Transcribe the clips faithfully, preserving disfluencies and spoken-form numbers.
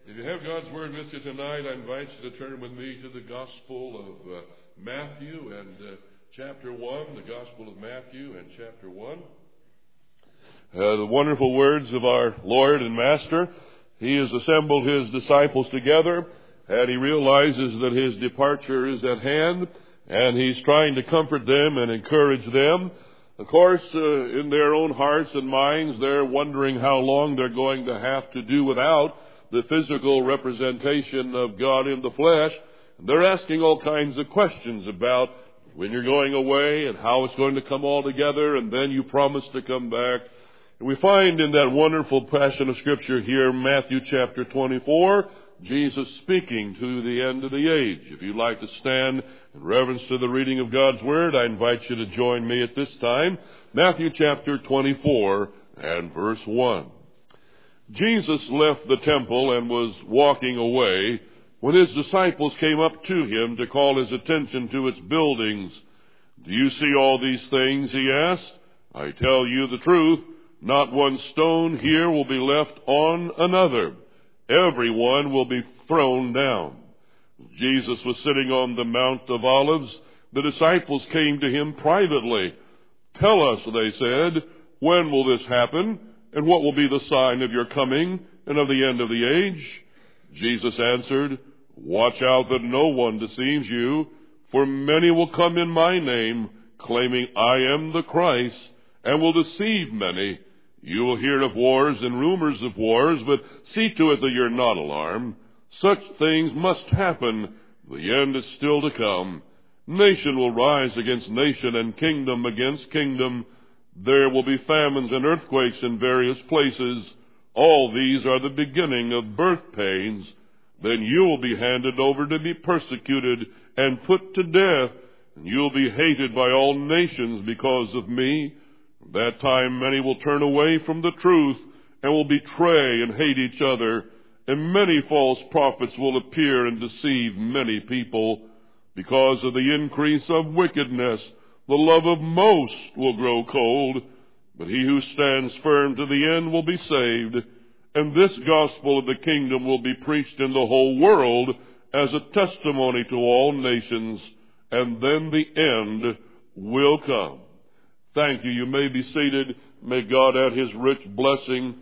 If you have God's Word with you tonight, I invite you to turn with me to the Gospel of uh, Matthew and uh, chapter one, the Gospel of Matthew and chapter one. Uh, the wonderful words of our Lord and Master. He has assembled His disciples together, and He realizes that His departure is at hand, and He's trying to comfort them and encourage them. Of course, uh, in their own hearts and minds, they're wondering how long they're going to have to do without the physical representation of God in the flesh. They're asking all kinds of questions about when you're going away and how it's going to come all together, and then you promise to come back. And we find in that wonderful passage of Scripture here, Matthew chapter twenty-four, Jesus speaking to the end of the age. If you'd like to stand in reverence to the reading of God's Word, I invite you to join me at this time. Matthew chapter twenty-four and verse one. Jesus left the temple and was walking away when His disciples came up to Him to call His attention to its buildings. "Do you see all these things?" He asked. "I tell you the truth, not one stone here will be left on another. Every one will be thrown down." Jesus was sitting on the Mount of Olives. The disciples came to Him privately. "Tell us," they said, "when will this happen? And what will be the sign of your coming and of the end of the age?" Jesus answered, "Watch out that no one deceives you, for many will come in my name, claiming I am the Christ, and will deceive many. You will hear of wars and rumors of wars, but see to it that you're not alarmed. Such things must happen. The end is still to come. Nation will rise against nation, and kingdom against kingdom. There will be famines and earthquakes in various places. All these are the beginning of birth pains. Then you will be handed over to be persecuted and put to death, and you will be hated by all nations because of me. At that time many will turn away from the truth and will betray and hate each other, and many false prophets will appear and deceive many people. Because of the increase of wickedness, the love of most will grow cold, but he who stands firm to the end will be saved. And this gospel of the kingdom will be preached in the whole world as a testimony to all nations, and then the end will come." Thank you. You may be seated. May God add His rich blessing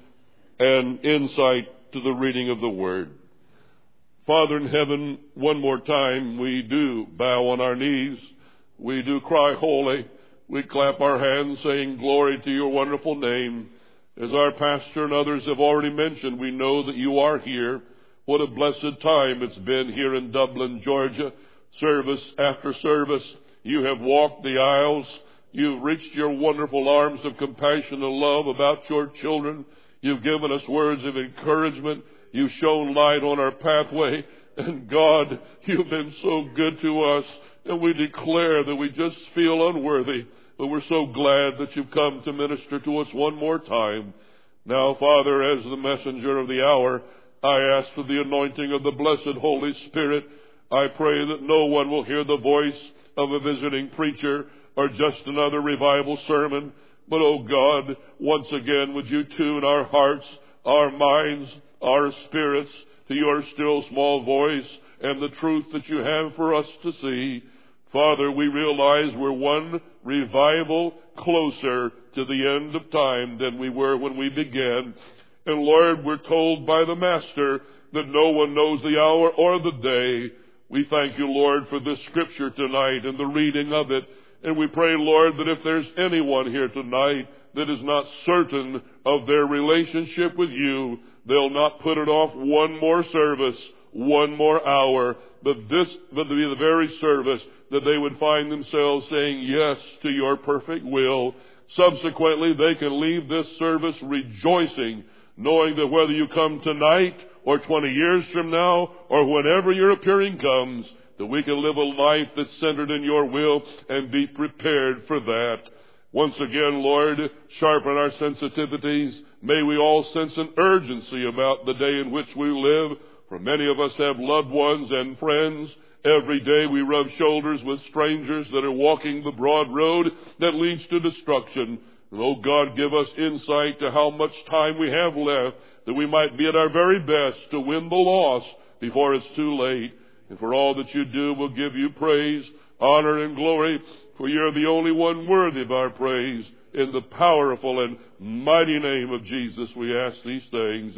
and insight to the reading of the Word. Father in heaven, one more time we do bow on our knees. We do cry holy. We clap our hands saying glory to your wonderful name. As our pastor and others have already mentioned, we know that you are here. What a blessed time it's been here in Dublin, Georgia. Service after service, you have walked the aisles. You've reached your wonderful arms of compassion and love about your children. You've given us words of encouragement. You've shown light on our pathway. And God, you've been so good to us. And we declare that we just feel unworthy, but we're so glad that you've come to minister to us one more time. Now, Father, as the messenger of the hour, I ask for the anointing of the blessed Holy Spirit. I pray that no one will hear the voice of a visiting preacher or just another revival sermon. But, oh God, once again, would you tune our hearts, our minds, our spirits to your still small voice and the truth that you have for us to see. Father, we realize we're one revival closer to the end of time than we were when we began. And Lord, we're told by the Master that no one knows the hour or the day. We thank you, Lord, for this scripture tonight and the reading of it. And we pray, Lord, that if there's anyone here tonight that is not certain of their relationship with you, they'll not put it off one more service, one more hour, but this would be the very service that they would find themselves saying yes to your perfect will. Subsequently, they can leave this service rejoicing, knowing that whether you come tonight or twenty years from now or whenever your appearing comes, that we can live a life that's centered in your will and be prepared for that. Once again, Lord, sharpen our sensitivities. May we all sense an urgency about the day in which we live. For many of us have loved ones and friends. Every day we rub shoulders with strangers that are walking the broad road that leads to destruction. And oh God, give us insight to how much time we have left, that we might be at our very best to win the lost before it's too late. And for all that you do, we'll give you praise, honor, and glory, for you're the only one worthy of our praise. In the powerful and mighty name of Jesus, we ask these things.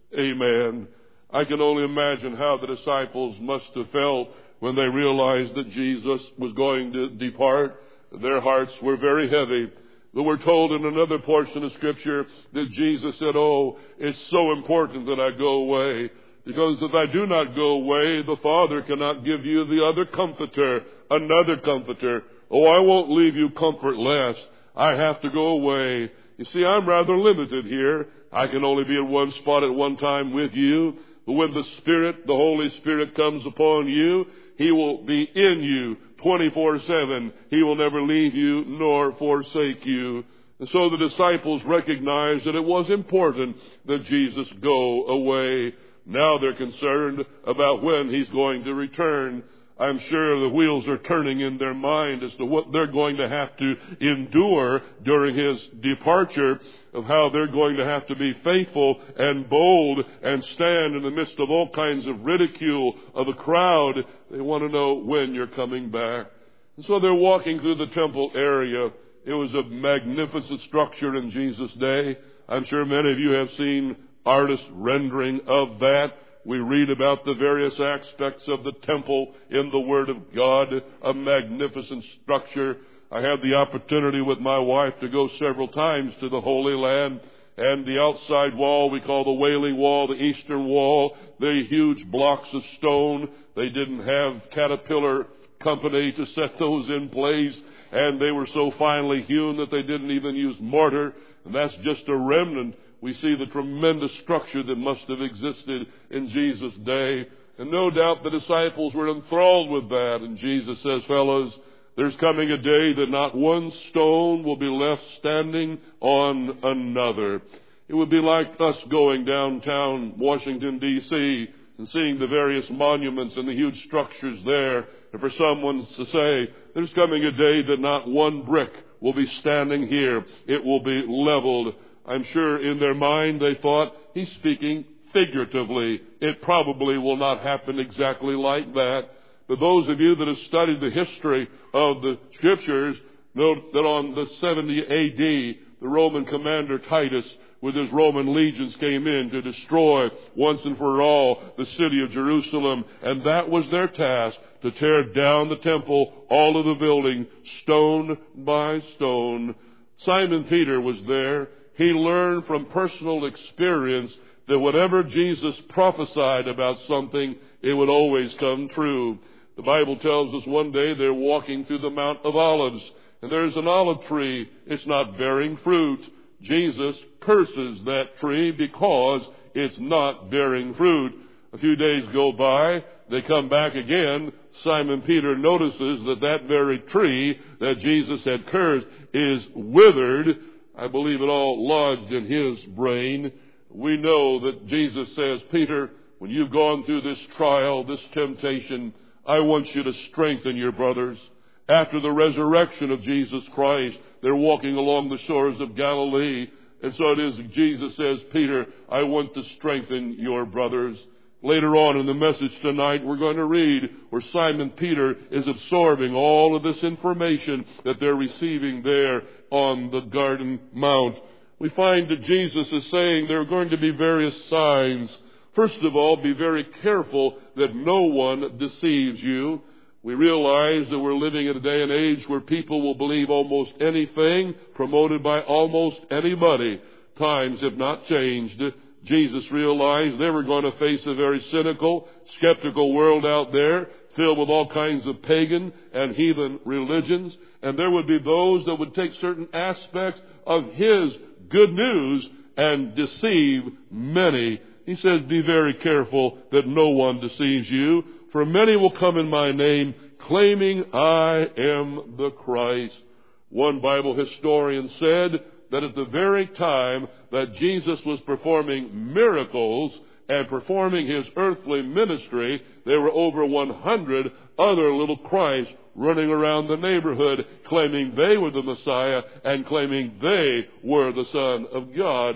Amen. I can only imagine how the disciples must have felt when they realized that Jesus was going to depart. Their hearts were very heavy. But we're told in another portion of Scripture that Jesus said, oh, it's so important that I go away, because if I do not go away, the Father cannot give you the other comforter, another comforter. Oh, I won't leave you comfortless. I have to go away. You see, I'm rather limited here. I can only be in one spot at one time with you. But when the Spirit, the Holy Spirit, comes upon you, He will be in you twenty-four seven. He will never leave you nor forsake you. And so the disciples recognized that it was important that Jesus go away. Now they're concerned about when He's going to return. I'm sure the wheels are turning in their mind as to what they're going to have to endure during His departure, of how they're going to have to be faithful and bold and stand in the midst of all kinds of ridicule of a crowd. They want to know when you're coming back. And so they're walking through the temple area. It was a magnificent structure in Jesus' day. I'm sure many of you have seen artist rendering of that. We read about the various aspects of the temple in the Word of God, a magnificent structure. I had the opportunity with my wife to go several times to the Holy Land, and the outside wall we call the Wailing Wall, the Eastern Wall, the huge blocks of stone. They didn't have Caterpillar Company to set those in place, and they were so finely hewn that they didn't even use mortar, and that's just a remnant. We see the tremendous structure that must have existed in Jesus' day. And no doubt the disciples were enthralled with that. And Jesus says, fellows, there's coming a day that not one stone will be left standing on another. It would be like us going downtown Washington, D C and seeing the various monuments and the huge structures there. And for someone to say, there's coming a day that not one brick will be standing here. It will be leveled. I'm sure in their mind they thought, he's speaking figuratively. It probably will not happen exactly like that. But those of you that have studied the history of the Scriptures know that on the seventy A D, the Roman commander Titus, with his Roman legions, came in to destroy once and for all the city of Jerusalem. And that was their task, to tear down the temple, all of the building, stone by stone. Simon Peter was there. He learned from personal experience that whatever Jesus prophesied about something, it would always come true. The Bible tells us one day they're walking through the Mount of Olives, and there's an olive tree. It's not bearing fruit. Jesus curses that tree because it's not bearing fruit. A few days go by, they come back again. Simon Peter notices that that very tree that Jesus had cursed is withered. I believe it all lodged in his brain. We know that Jesus says, Peter, when you've gone through this trial, this temptation, I want you to strengthen your brothers. After the resurrection of Jesus Christ, they're walking along the shores of Galilee. And so it is, Jesus says, Peter, I want to strengthen your brothers. Later on in the message tonight, we're going to read where Simon Peter is absorbing all of this information that they're receiving there on the Garden Mount. We find that Jesus is saying there are going to be various signs. First of all, be very careful that no one deceives you. We realize that we're living in a day and age where people will believe almost anything promoted by almost anybody. Times have not changed. Jesus realized they were going to face a very cynical, skeptical world out there, filled with all kinds of pagan and heathen religions. And there would be those that would take certain aspects of His good news and deceive many. He says, be very careful that no one deceives you. For many will come in my name, claiming I am the Christ. One Bible historian said that at the very time that Jesus was performing miracles and performing His earthly ministry, there were over one hundred other little Christs running around the neighborhood, claiming they were the Messiah and claiming they were the Son of God.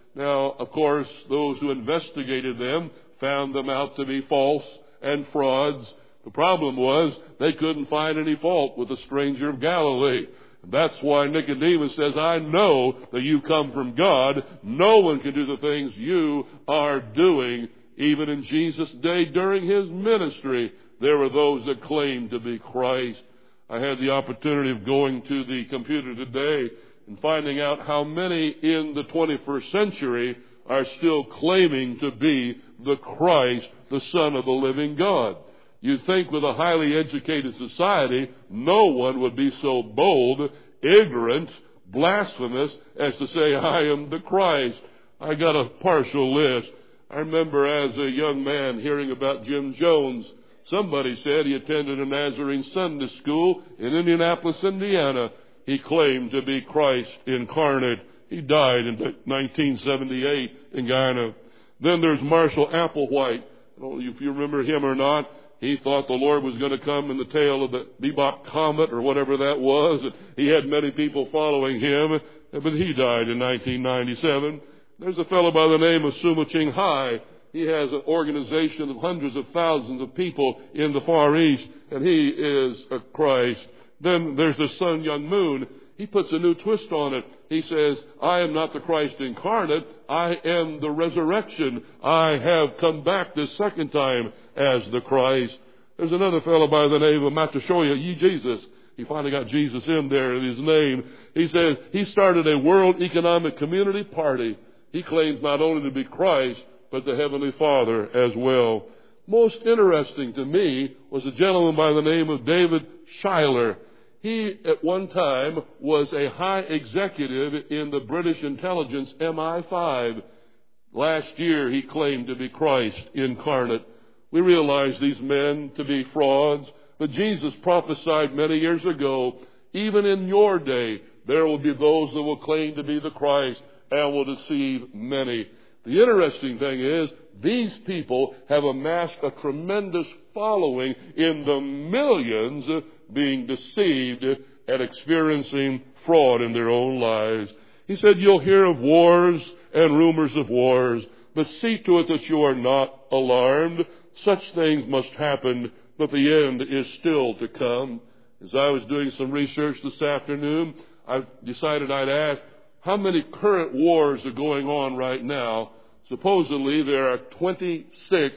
Now, of course, those who investigated them found them out to be false and frauds. The problem was they couldn't find any fault with the stranger of Galilee. That's why Nicodemus says, I know that you come from God. No one can do the things you are doing. Even in Jesus' day, during his ministry, there were those that claimed to be Christ. I had the opportunity of going to the computer today and finding out how many in the twenty-first century are still claiming to be the Christ, the Son of the living God. You'd think with a highly educated society, no one would be so bold, ignorant, blasphemous as to say, I am the Christ. I got a partial list. I remember as a young man hearing about Jim Jones. Somebody said he attended a Nazarene Sunday school in Indianapolis, Indiana. He claimed to be Christ incarnate. He died in nineteen seventy-eight in Guyana. Then there's Marshall Applewhite. I don't know if you remember him or not. He thought the Lord was going to come in the tail of the Bebop Comet or whatever that was. He had many people following him, but he died in nineteen ninety-seven. There's a fellow by the name of Suma Ching Hai. He has an organization of hundreds of thousands of people in the Far East, and he is a Christ. Then there's the Sun Young Moon. He puts a new twist on it. He says, I am not the Christ incarnate. I am the resurrection. I have come back this second time as the Christ. There's another fellow by the name of Matashoya Ye Jesus. He finally got Jesus in there in his name. He says he started a World Economic Community Party. He claims not only to be Christ, but the Heavenly Father as well. Most interesting to me was a gentleman by the name of David Schuyler. He, at one time, was a high executive in the British intelligence M I five. Last year, he claimed to be Christ incarnate. We realize these men to be frauds, but Jesus prophesied many years ago, even in your day, there will be those that will claim to be the Christ and will deceive many. The interesting thing is, these people have amassed a tremendous following in the millions being deceived and experiencing fraud in their own lives. He said, you'll hear of wars and rumors of wars, but see to it that you are not alarmed. Such things must happen, but the end is still to come. As I was doing some research this afternoon, I decided I'd ask, how many current wars are going on right now? Supposedly there are twenty-six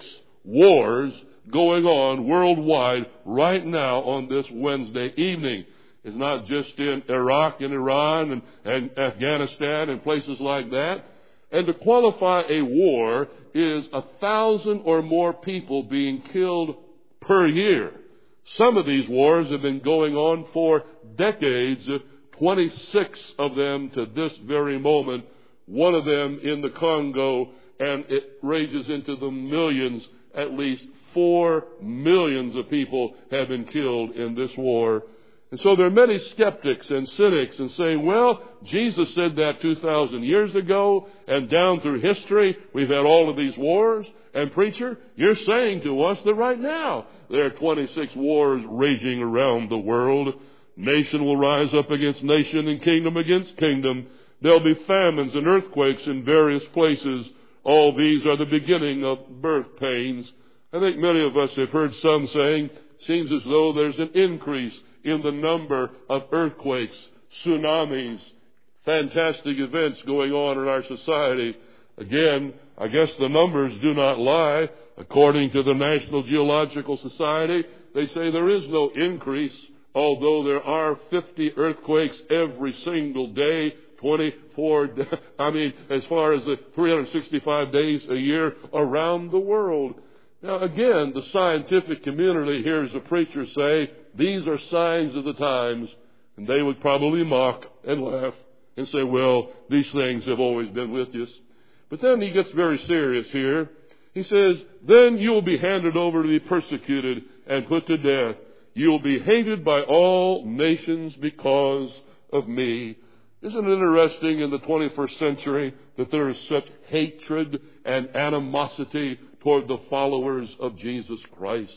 wars going on worldwide right now on this Wednesday evening. It's not just in Iraq and Iran and, and Afghanistan and places like that. And to qualify a war is a thousand or more people being killed per year. Some of these wars have been going on for decades, twenty-six of them to this very moment, one of them in the Congo, and it rages into the millions. At least four millions of people have been killed in this war. And so there are many skeptics and cynics and saying, well, Jesus said that two thousand years ago, and down through history we've had all of these wars. And preacher, you're saying to us that right now there are twenty-six wars raging around the world. Nation will rise up against nation and kingdom against kingdom. There'll be famines and earthquakes in various places. All these are the beginning of birth pains. I think many of us have heard some saying, seems as though there's an increase in the number of earthquakes, tsunamis, fantastic events going on in our society. Again, I guess the numbers do not lie. According to the National Geological Society, they say there is no increase, although there are fifty earthquakes every single day, twenty-four, I mean, as far as the three hundred sixty-five days a year around the world. Now, again, the scientific community hears a preacher say, these are signs of the times, and they would probably mock and laugh and say, well, these things have always been with us. But then he gets very serious here. He says, then you will be handed over to be persecuted and put to death. You will be hated by all nations because of me. Isn't it interesting in the twenty-first century that there is such hatred and animosity toward the followers of Jesus Christ?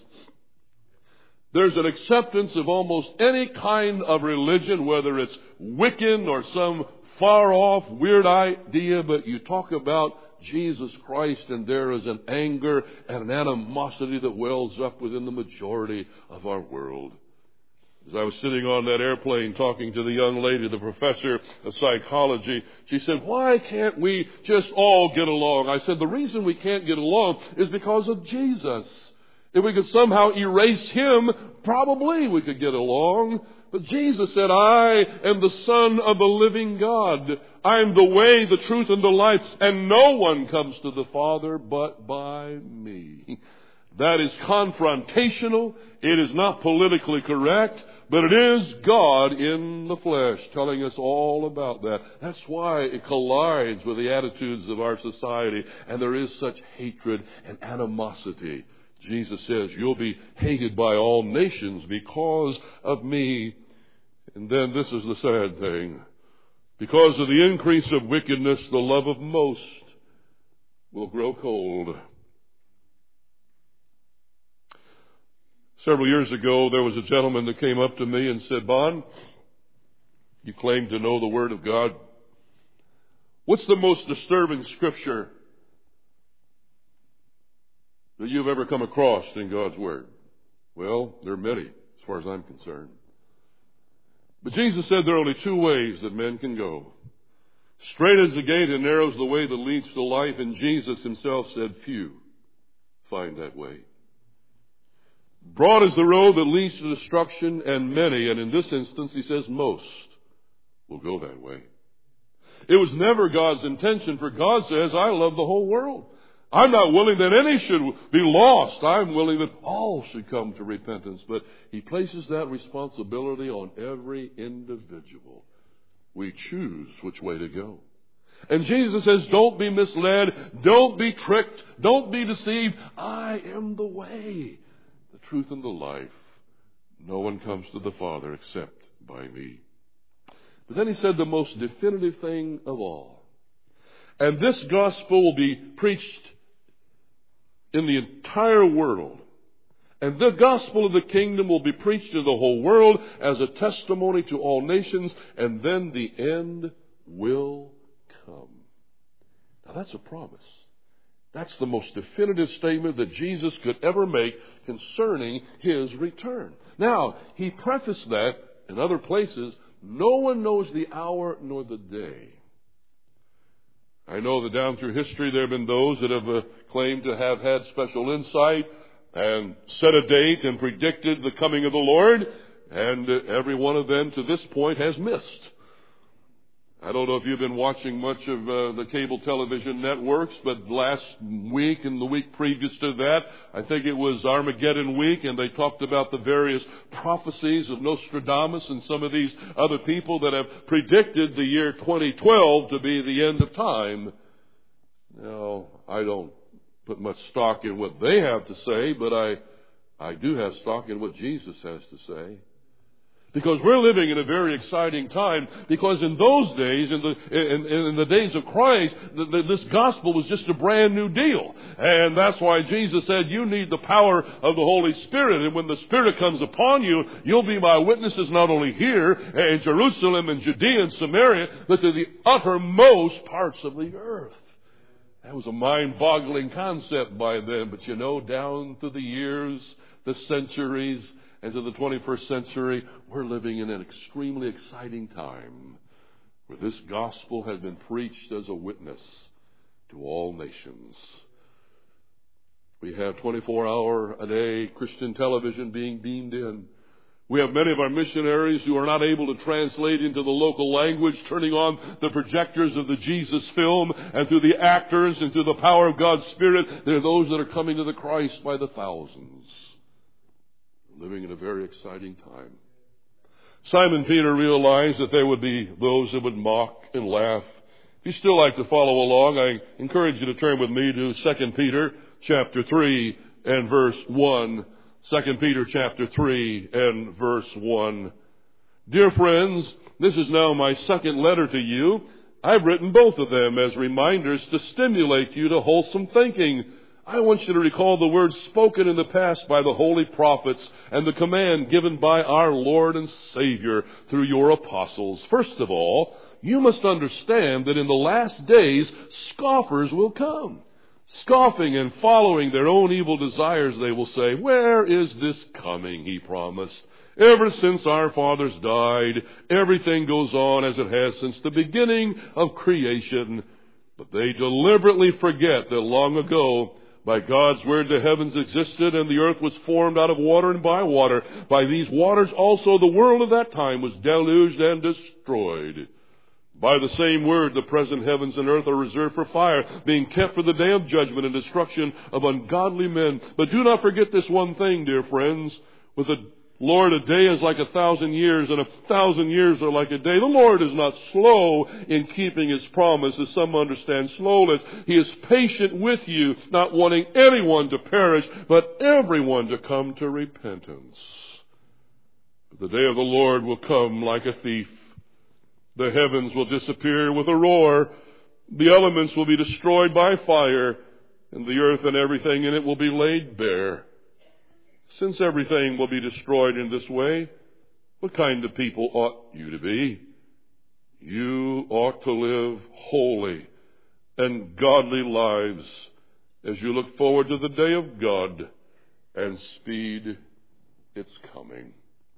There's an acceptance of almost any kind of religion, whether it's Wiccan or some far off, weird idea, but you talk about Jesus Christ and there is an anger and an animosity that wells up within the majority of our world. As I was sitting on that airplane talking to the young lady, the professor of psychology, she said, why can't we just all get along? I said, the reason we can't get along is because of Jesus. If we could somehow erase him, probably we could get along. But Jesus said, I am the Son of the living God. I am the way, the truth, and the life, and no one comes to the Father but by me. That is confrontational. It is not politically correct, but it is God in the flesh telling us all about that. That's why it collides with the attitudes of our society, and there is such hatred and animosity. Jesus says, you'll be hated by all nations because of me. And then this is the sad thing. Because of the increase of wickedness, the love of most will grow cold. Several years ago, there was a gentleman that came up to me and said, Bon, you claim to know the Word of God. What's the most disturbing scripture that you've ever come across in God's Word? Well, there are many, as far as I'm concerned. But Jesus said there are only two ways that men can go. Straight is the gate and narrow is the way that leads to life, and Jesus himself said few find that way. Broad is the road that leads to destruction, and many, and in this instance he says most, will go that way. It was never God's intention, for God says, I love the whole world. I'm not willing that any should be lost. I'm willing that all should come to repentance. But he places that responsibility on every individual. We choose which way to go. And Jesus says, don't be misled. Don't be tricked. Don't be deceived. I am the way, the truth, and the life. No one comes to the Father except by me. But then he said the most definitive thing of all. And this gospel will be preached in the entire world. And the gospel of the kingdom will be preached to the whole world as a testimony to all nations, and then the end will come. Now that's a promise. That's the most definitive statement that Jesus could ever make concerning his return. Now, he prefaced that in other places, no one knows the hour nor the day. I know that down through history there have been those that have uh, claimed to have had special insight and set a date and predicted the coming of the Lord, and uh, every one of them to this point has missed. I don't know if you've been watching much of uh, the cable television networks, but last week and the week previous to that, I think it was Armageddon week, and they talked about the various prophecies of Nostradamus and some of these other people that have predicted the year twenty twelve to be the end of time. Now, I don't put much stock in what they have to say, but I, I do have stock in what Jesus has to say. Because we're living in a very exciting time. Because in those days, in the in, in the days of Christ, the, the, this gospel was just a brand new deal. And that's why Jesus said, you need the power of the Holy Spirit. And when the Spirit comes upon you, you'll be my witnesses not only here in Jerusalem and Judea and Samaria, but to the uttermost parts of the earth. That was a mind-boggling concept by then. But you know, down through the years, the centuries, and to the twenty-first century, we're living in an extremely exciting time where this gospel has been preached as a witness to all nations. We have twenty-four hour a day Christian television being beamed in. We have many of our missionaries who are not able to translate into the local language, turning on the projectors of the Jesus film, and through the actors and through the power of God's Spirit, there are those that are coming to the Christ by the thousands. Living in a very exciting time. Simon Peter realized that there would be those that would mock and laugh. If you still like to follow along, I encourage you to turn with me to Second Peter chapter three and verse one. Second Peter chapter three and verse one. Dear friends, this is now my second letter to you. I've written both of them as reminders to stimulate you to wholesome thinking. I want you to recall the words spoken in the past by the holy prophets and the command given by our Lord and Savior through your apostles. First of all, you must understand that in the last days, scoffers will come. Scoffing and following their own evil desires, they will say, where is this coming, he promised? Ever since our fathers died, everything goes on as it has since the beginning of creation. But they deliberately forget that long ago, by God's word, the heavens existed, and the earth was formed out of water and by water. By these waters also the world of that time was deluged and destroyed. By the same word, the present heavens and earth are reserved for fire, being kept for the day of judgment and destruction of ungodly men. But do not forget this one thing, dear friends. With the Lord, a day is like a thousand years, and a thousand years are like a day. The Lord is not slow in keeping His promise, as some understand slowness. He is patient with you, not wanting anyone to perish, but everyone to come to repentance. But the day of the Lord will come like a thief. The heavens will disappear with a roar. The elements will be destroyed by fire, and the earth and everything in it will be laid bare. Since everything will be destroyed in this way, what kind of people ought you to be? You ought to live holy and godly lives as you look forward to the day of God and speed its coming.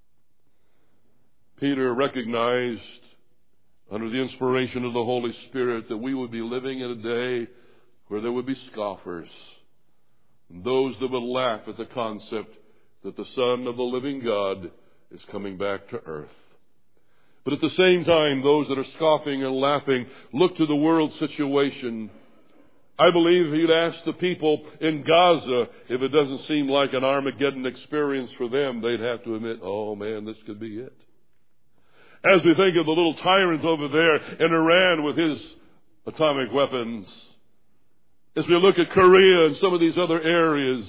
Peter recognized, under the inspiration of the Holy Spirit, that we would be living in a day where there would be scoffers, and those that would laugh at the concept that the Son of the living God is coming back to earth. But at the same time, those that are scoffing and laughing look to the world situation. I believe if you'd ask the people in Gaza if it doesn't seem like an Armageddon experience for them, they'd have to admit, oh man, this could be it. As we think of the little tyrant over there in Iran with his atomic weapons, as we look at Korea and some of these other areas,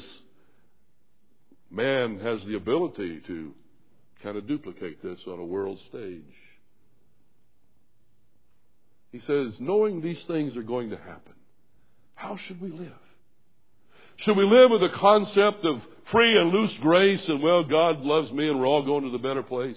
man has the ability to kind of duplicate this on a world stage. He says, knowing these things are going to happen, how should we live? Should we live with the concept of free and loose grace and, well, God loves me and we're all going to the better place?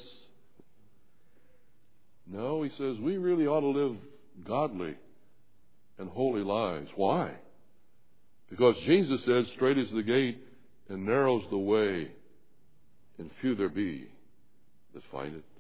No, he says, we really ought to live godly and holy lives. Why? Because Jesus said, straight is the gate and narrow's the way, and few there be that find it.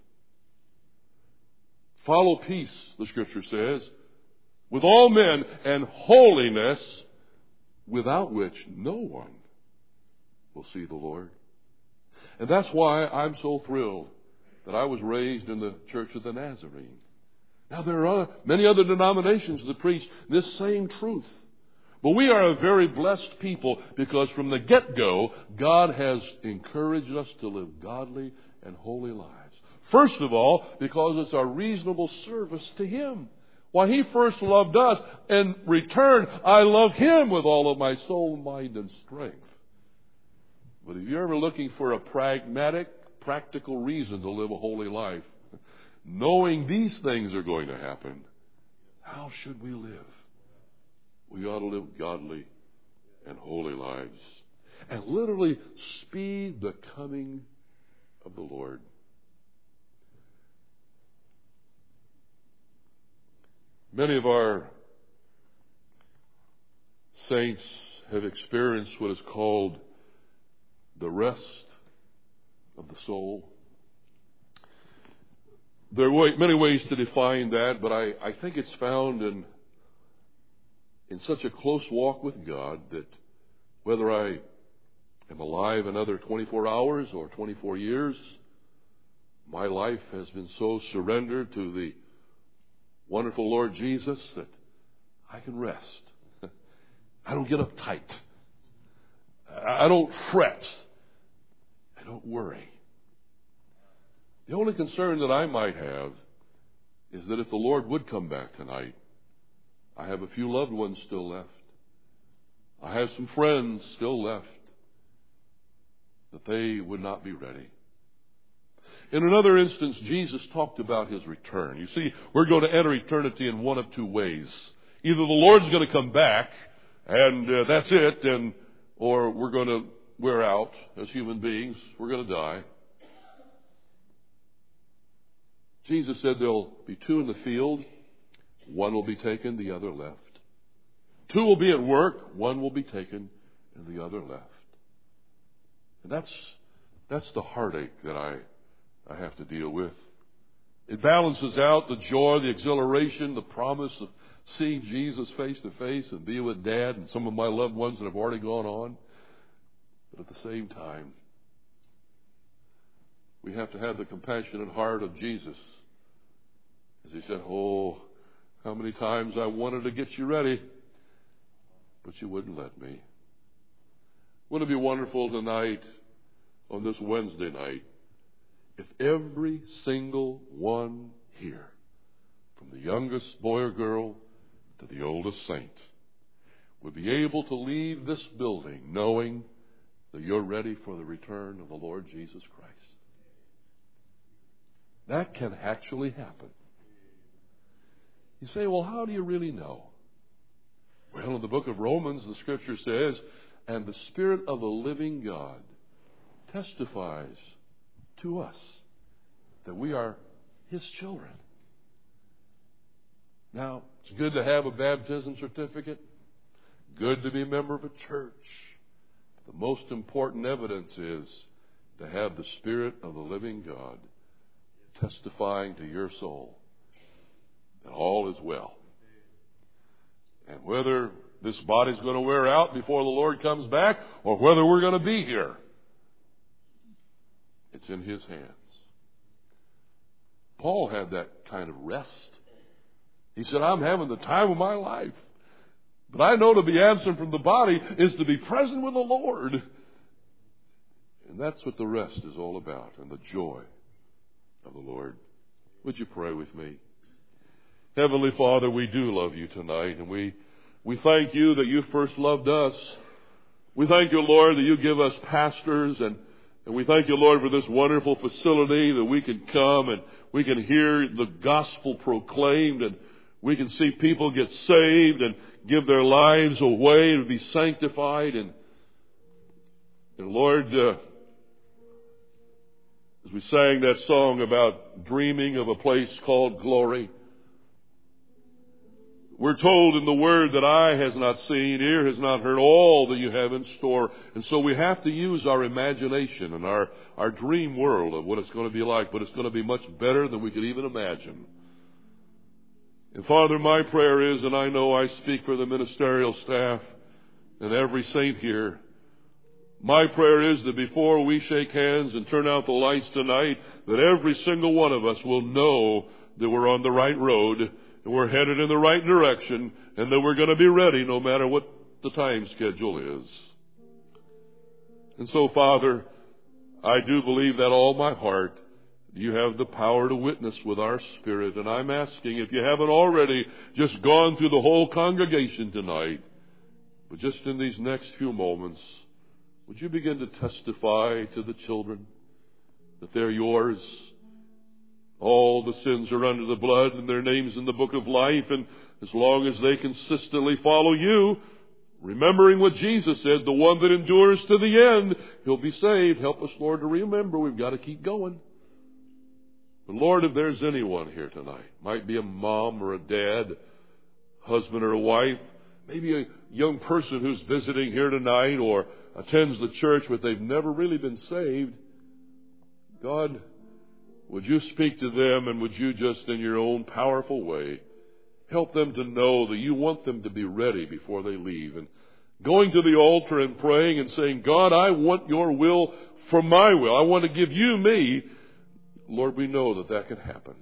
Follow peace, the Scripture says, with all men, and holiness, without which no one will see the Lord. And that's why I'm so thrilled that I was raised in the Church of the Nazarene. Now, there are many other denominations that preach this same truth. But we are a very blessed people because from the get-go, God has encouraged us to live godly and holy lives. First of all, because it's our reasonable service to Him. Why, He first loved us, and in return, I love Him with all of my soul, mind, and strength. But if you're ever looking for a pragmatic, practical reason to live a holy life, knowing these things are going to happen, how should we live? We ought to live godly and holy lives and literally speed the coming of the Lord. Many of our saints have experienced what is called the rest of the soul. There are many ways to define that, but I, I think it's found in in such a close walk with God that whether I am alive another twenty-four hours or twenty-four years, my life has been so surrendered to the wonderful Lord Jesus that I can rest. I don't get uptight. I don't fret. I don't worry. The only concern that I might have is that if the Lord would come back tonight, I have a few loved ones still left. I have some friends still left, that they would not be ready. In another instance, Jesus talked about His return. You see, we're going to enter eternity in one of two ways. Either the Lord's going to come back, and uh, that's it, and or we're going to wear out as human beings. We're going to die. Jesus said there'll be two in the field. One will be taken, the other left. Two will be at work. One will be taken, and the other left. And that's that's the heartache that I, I have to deal with. It balances out the joy, the exhilaration, the promise of seeing Jesus face to face and be with Dad and some of my loved ones that have already gone on. But at the same time, we have to have the compassionate heart of Jesus. As he said, oh, how many times I wanted to get you ready, but you wouldn't let me. Wouldn't it be wonderful tonight, on this Wednesday night, if every single one here, from the youngest boy or girl to the oldest saint, would be able to leave this building knowing that you're ready for the return of the Lord Jesus Christ. That can actually happen. You say, well, how do you really know? Well, in the book of Romans, the Scripture says, and the Spirit of the living God testifies to us that we are His children. Now, it's good to have a baptism certificate, good to be a member of a church. The most important evidence is to have the Spirit of the living God testifying to your soul that all is well. And whether this body's going to wear out before the Lord comes back or whether we're going to be here, it's in His hands. Paul had that kind of rest. He said, I'm having the time of my life. But I know to be absent from the body is to be present with the Lord. And that's what the rest is all about, and the joy of the Lord. Would you pray with me? Heavenly Father, we do love you tonight, and we, we thank you that you first loved us. We thank you, Lord, that you give us pastors, and, and we thank you, Lord, for this wonderful facility that we can come and we can hear the gospel proclaimed, and we can see people get saved and give their lives away to be sanctified. And, and Lord, uh, as we sang that song about dreaming of a place called glory, we're told in the Word that eye has not seen, ear has not heard all that you have in store. And so we have to use our imagination and our, our dream world of what it's going to be like, but it's going to be much better than we could even imagine. And Father, my prayer is, and I know I speak for the ministerial staff and every saint here, my prayer is that before we shake hands and turn out the lights tonight, that every single one of us will know that we're on the right road, and we're headed in the right direction, and that we're going to be ready no matter what the time schedule is. And so, Father, I do believe that all my heart you have the power to witness with our spirit. And I'm asking, if you haven't already just gone through the whole congregation tonight, but just in these next few moments, would you begin to testify to the children that they're yours? All the sins are under the blood and their names in the book of life. And as long as they consistently follow you, remembering what Jesus said, the one that endures to the end, he'll be saved. Help us, Lord, to remember we've got to keep going. But Lord, if there's anyone here tonight, might be a mom or a dad, husband or a wife, maybe a young person who's visiting here tonight or attends the church but they've never really been saved, God, would you speak to them, and would you just in your own powerful way help them to know that you want them to be ready before they leave, and going to the altar and praying and saying, God, I want your will for my will. I want to give you me. Lord, we know that that can happen.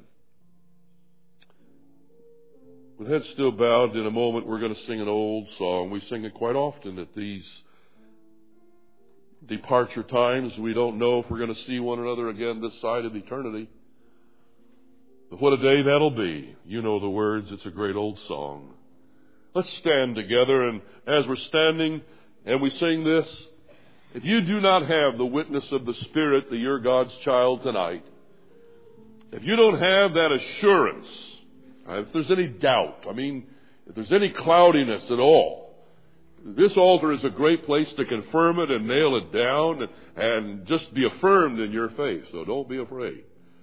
With heads still bowed, in a moment we're going to sing an old song. We sing it quite often at these departure times. We don't know if we're going to see one another again this side of eternity. But what a day that'll be. You know the words. It's a great old song. Let's stand together, and as we're standing and we sing this, if you do not have the witness of the Spirit that you're God's child tonight, if you don't have that assurance, if there's any doubt, I mean, if there's any cloudiness at all, this altar is a great place to confirm it and nail it down and, and just be affirmed in your faith. So don't be afraid.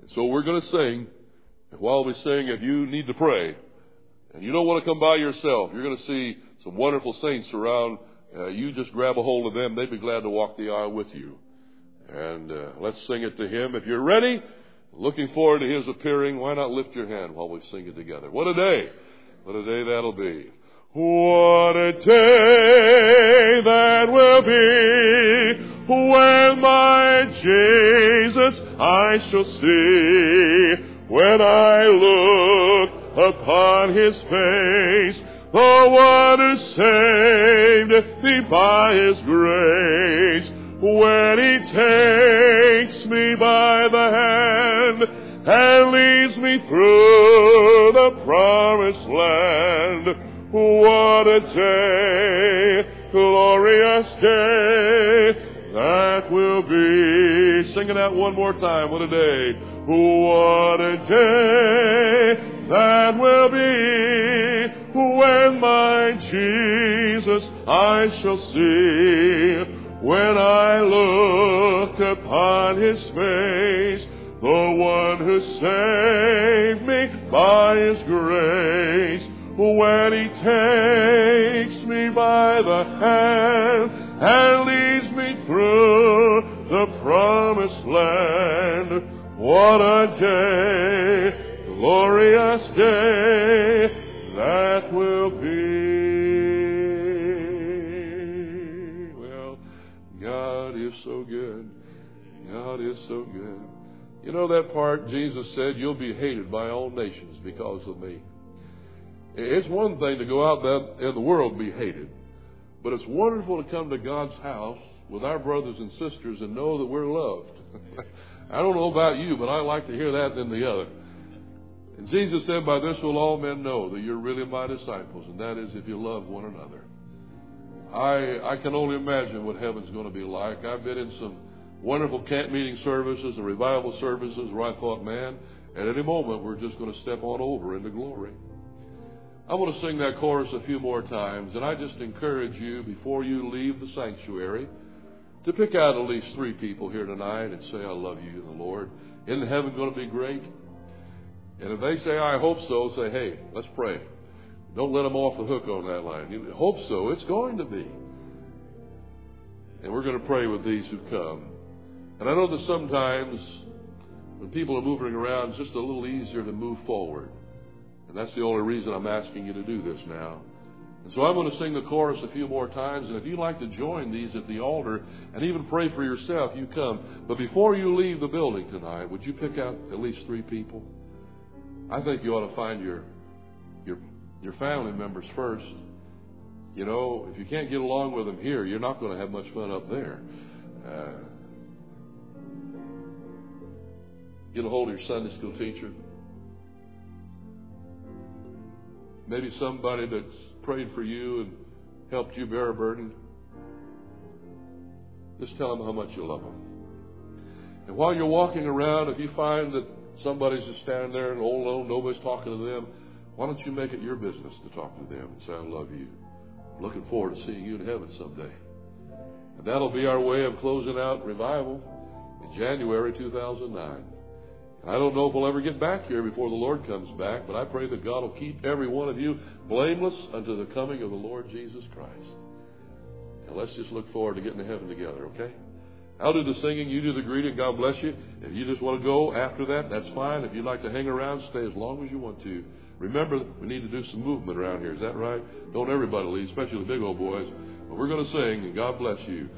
So we're going to sing. And while we sing, if you need to pray, and you don't want to come by yourself, you're going to see some wonderful saints around. Uh, you just grab a hold of them. They'd be glad to walk the aisle with you. And uh, let's sing it to Him. If you're ready, looking forward to His appearing, why not lift your hand while we sing it together? What a day. What a day that'll be. What a day that will be when my Jesus I shall see. When I look upon His face, the one who saved me by His grace. When He takes me by the hand and leads me through the promised land. What a day, glorious day that will be. Sing it out one more time. What a day. What a day that will be when my Jesus I shall see. When I look upon His face, the one who saved me by His grace. When He takes me by the hand and leads me through the promised land. What a day, glorious day that will be. Well, God is so good. God is so good. You know that part Jesus said, you'll be hated by all nations because of me. It's one thing to go out there in the world and be hated, but it's wonderful to come to God's house with our brothers and sisters and know that we're loved. I don't know about you, but I like to hear that than the other. And Jesus said, by this will all men know that you're really my disciples, and that is if you love one another. I I can only imagine what heaven's going to be like. I've been in some wonderful camp meeting services and revival services where I thought, man, at any moment we're just going to step on over into glory. I want to sing that chorus a few more times, and I just encourage you, before you leave the sanctuary, to pick out at least three people here tonight and say, I love you, the Lord. Isn't heaven going to be great? And if they say, I hope so, say, hey, let's pray. Don't let them off the hook on that line. You hope so. It's going to be. And we're going to pray with these who come. And I know that sometimes when people are moving around, it's just a little easier to move forward. And that's the only reason I'm asking you to do this now. And so I'm going to sing the chorus a few more times. And if you'd like to join these at the altar and even pray for yourself, you come. But before you leave the building tonight, would you pick out at least three people? I think you ought to find your your your family members first. You know, if you can't get along with them here, you're not going to have much fun up there. Uh, get a hold of your Sunday school teacher. Maybe somebody that's prayed for you and helped you bear a burden. Just tell them how much you love them. And while you're walking around, if you find that somebody's just standing there and all alone, nobody's talking to them, why don't you make it your business to talk to them and say, I love you. I'm looking forward to seeing you in heaven someday. And that'll be our way of closing out revival in January two thousand nine. I don't know if we'll ever get back here before the Lord comes back, but I pray that God will keep every one of you blameless unto the coming of the Lord Jesus Christ. And let's just look forward to getting to heaven together, okay? I'll do the singing, you do the greeting, God bless you. If you just want to go after that, that's fine. If you'd like to hang around, stay as long as you want to. Remember, we need to do some movement around here, is that right? Don't everybody leave, especially the big old boys. But we're going to sing, and God bless you.